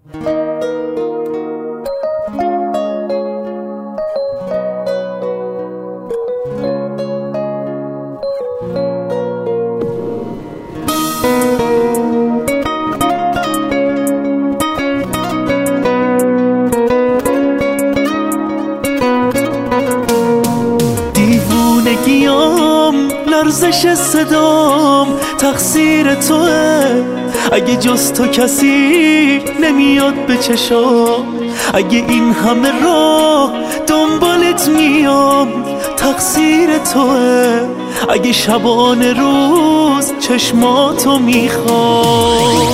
لرزش صدام تقصیر توه، اگه جز تو کسی نمیاد به چشام، اگه این همه راه دنبالت میام تقصیر توه، اگه شبانه روز چشماتو میخوام.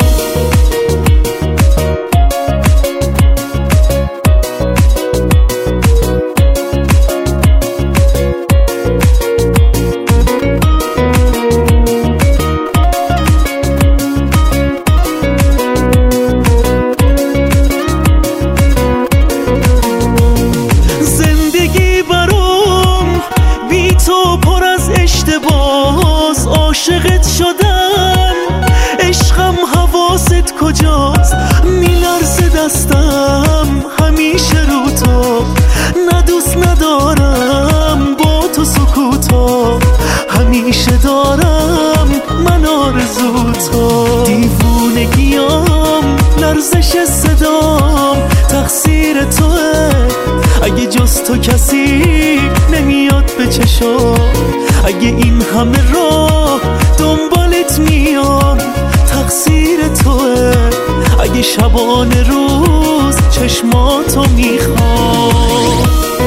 عاشقت شدم عشقم، حواست کجاست؟ میلرزه دستم همیشه رو تو، نه دوست ندارم با تو سکوتا، همیشه دارم من آرزو تو. دیوونگیام لرزش صدام تقصیر توه، اگه جز تو کسی نمیاد به چشام، اگه این همه راه دنبالت میام تقصیر توه، اگه شبانه روز چشماتو میخوام.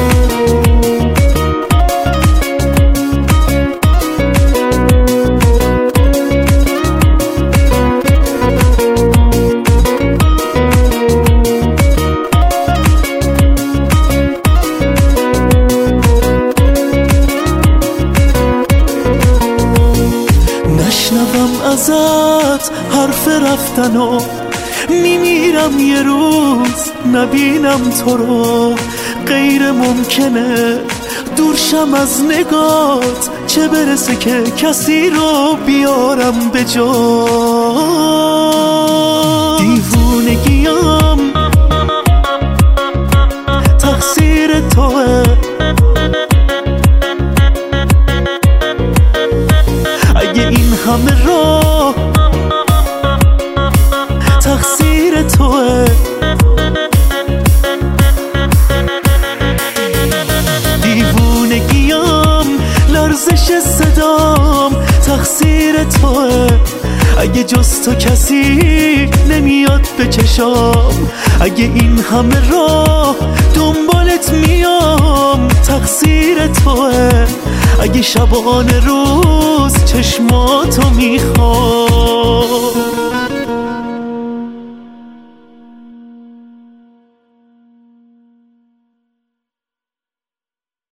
نشنوم ازت حرف رفتنو، میمیرم یه روز نبینم تو رو، غیر ممکنه دورشم از نگات، چه برسه که کسی رو بیارم به جا. دیوونگیام تقصیر توه، اگه این همه راه تقصیر توه، دیوونگیام لرزش صدام تقصیر توه، اگه جز تو کسی نمیاد به چشام، اگه این همه راه دنبالت میام تقصیر توه، اگه شبانه روز چشماتو میخوام.